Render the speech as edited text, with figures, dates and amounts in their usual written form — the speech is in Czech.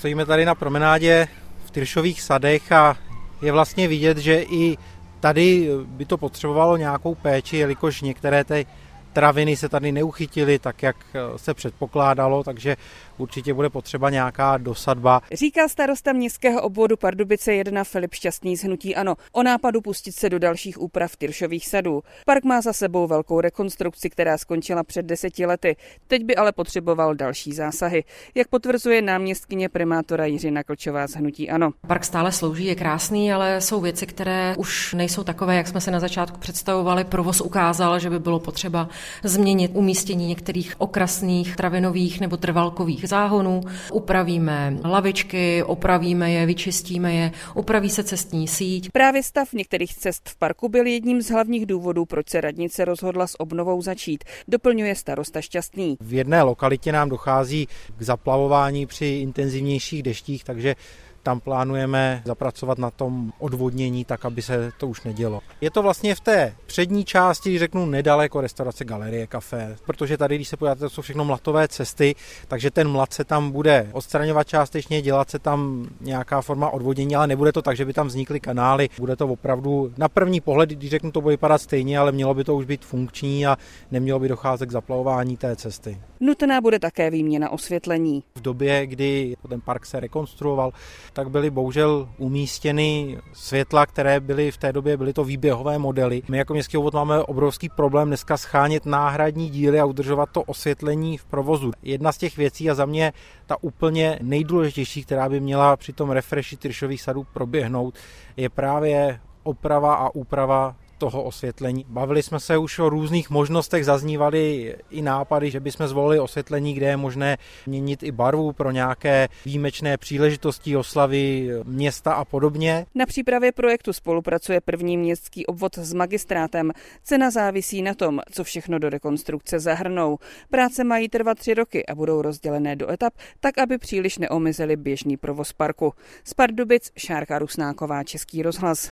Stojíme tady na promenádě v Tyršových sadech a je vlastně vidět, že i tady by to potřebovalo nějakou péči, jelikož některé ty traviny se tady neuchytily tak, jak se předpokládalo, takže určitě bude potřeba nějaká dosadba. Říká starosta městského obvodu Pardubice 1 Filip Šťastný z hnutí ANO o nápadu pustit se do dalších úprav Tyršových sadů. Park má za sebou velkou rekonstrukci, která skončila před 10 lety. Teď by ale potřeboval další zásahy, jak potvrzuje náměstkyně primátora Jiřina Klčová z hnutí ANO. Park stále slouží, je krásný, ale jsou věci, které už nejsou takové, jak jsme se na začátku představovali. Provoz ukázal, že by bylo potřeba změnit umístění některých okrasných travinových nebo trvalkových záhonů. Upravíme lavičky, opravíme je, vyčistíme je, upraví se cestní síť. Právě stav některých cest v parku byl jedním z hlavních důvodů, proč se radnice rozhodla s obnovou začít, doplňuje starosta Šťastný. V jedné lokalitě nám dochází k zaplavování při intenzivnějších deštích, takže tam plánujeme zapracovat na tom odvodnění, tak aby se to už nedělo. Je to vlastně v té přední části, řeknu, nedaleko restaurace, galerie, kafe, protože tady, když se podíváte, to jsou všechno mlatové cesty, takže ten mlad se tam bude odstraňovat částečně, dělat se tam nějaká forma odvodnění, ale nebude to tak, že by tam vznikly kanály. Bude to opravdu na první pohled, když řeknu, to bude vypadat stejně, ale mělo by to už být funkční a nemělo by docházet k zaplavování té cesty. Nutná bude také výměna osvětlení. V době, kdy ten park se rekonstruoval, tak byly bohužel umístěny světla, které byly v té době, byly to výběhové modely. My jako městský obvod máme obrovský problém dneska schánět náhradní díly a udržovat to osvětlení v provozu. Jedna z těch věcí a za mě ta úplně nejdůležitější, která by měla při tom refreshi Tyršových sadů proběhnout, je právě oprava a úprava toho osvětlení. Bavili jsme se už o různých možnostech, zaznívaly i nápady, že bychom zvolili osvětlení, kde je možné měnit i barvu pro nějaké výjimečné příležitosti, oslavy města a podobně. Na přípravě projektu spolupracuje první městský obvod s magistrátem. Cena závisí na tom, co všechno do rekonstrukce zahrnou. Práce mají trvat 3 roky a budou rozdělené do etap, tak aby příliš neomezily běžný provoz parku. Z Pardubic Šárka Rusnáková, Český rozhlas.